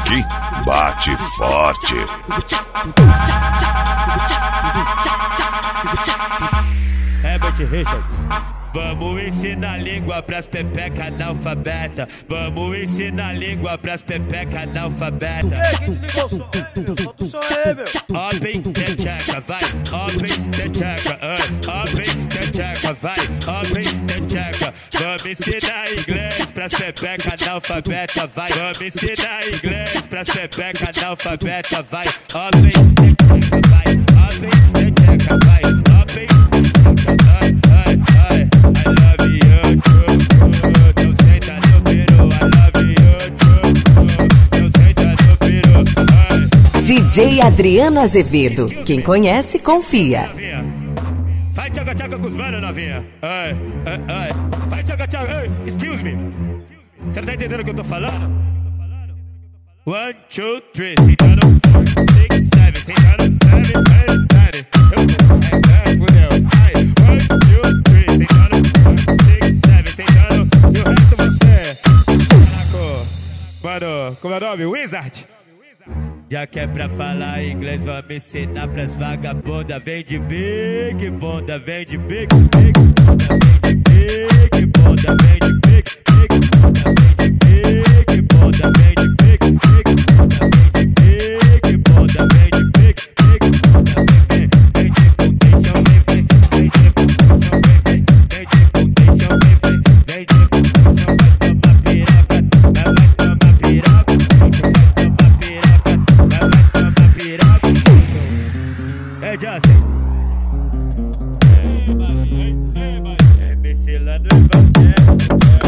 aqui bate forte. Herbert Richards. Vamos ensinar língua pras pepeca analfabeta. Vamos ensinar língua pras pepeca analfabeta. Ei, quem desligou o som? Solta o som aí, meu. Open the checker, vai. Open the checker, open the checker, vai. Open the checker. Vamos ensinar inglês pras pepeca analfabeta, vai. Vamos ensinar inglês pras pepeca analfabeta, vai. Open the checker, vai. Open the checker, vai. Open the checker, vai. I love you, não senta no peru. I love you, não senta no peru. DJ Adriano Azevedo. Quem conhece, confia. Vai tchaca-tchaca com os manos, novinha. Vai tchaca-tchaca. Excuse me. Você não tá entendendo o que eu tô falando? 1, 2, 3. Sentando 4, 6, 7. Sentando 7, 8, 9. Fudeu. 1, 2, 3. Sentando 4, 6, 7. Sentando. E o resto você. Caraca. Mano, como é o nome? Wizard. Já que é pra falar inglês, vamos ensinar pras vagabundas. Vem de big bunda, vem de big bunda, vem de big bunda, vem de big bunda, vem de big bunda, vem de big bunda, vem de big bunda, vem de big bunda, vem de contenção, vem de contenção, vem de contenção, vem de contenção, vai tomar piroca, vai tomar piroca, Hey Justin. Hey buddy. É Michelano e Valdir.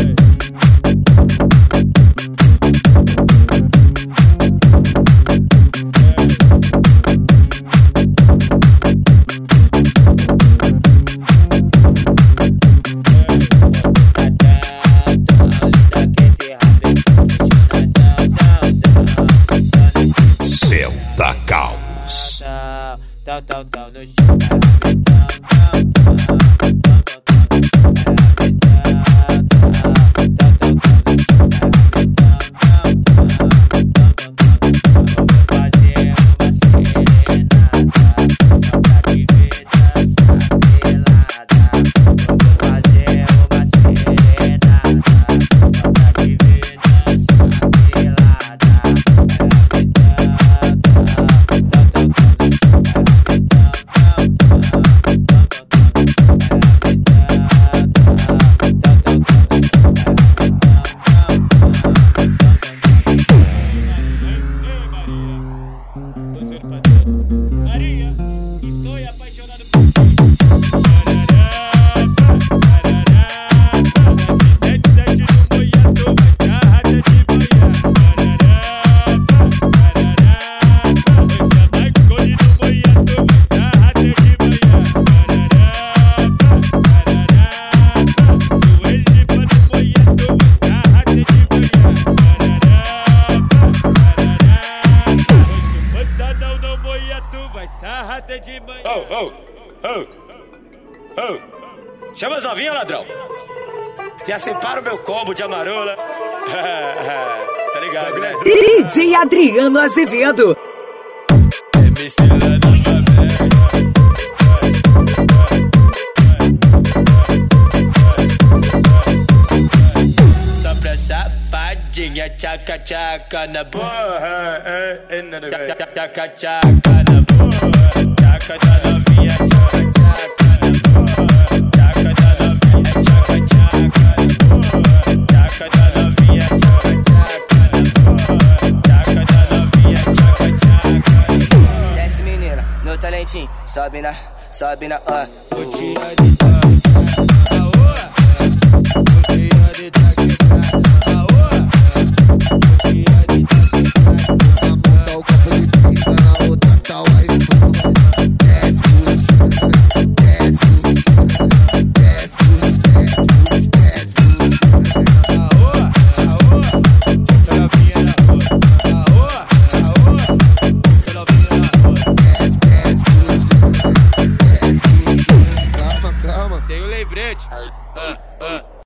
Senta caos. Tal no chão. Maria, estou apaixonado por de manhã. Chama as novinhas, ladrão. Já separa o meu combo de amarula. Tá ligado, né? DJ Adriano Azevedo. Só pra safadinha, tchaca tchaca na boa. Tchaca tchaca na boa. Tchaca da novinha, tchaca tchaca na boa. Tchaca da novinha, tchaca tchaca na boa. Tchaca da novinha, tchaca tchaca na boa. Tchaca da novinha, tchaca tchaca na boa. Desce menina, no talentinho, sobe na, ó. O dia de toque, o dia de toque. Tem um lembrete.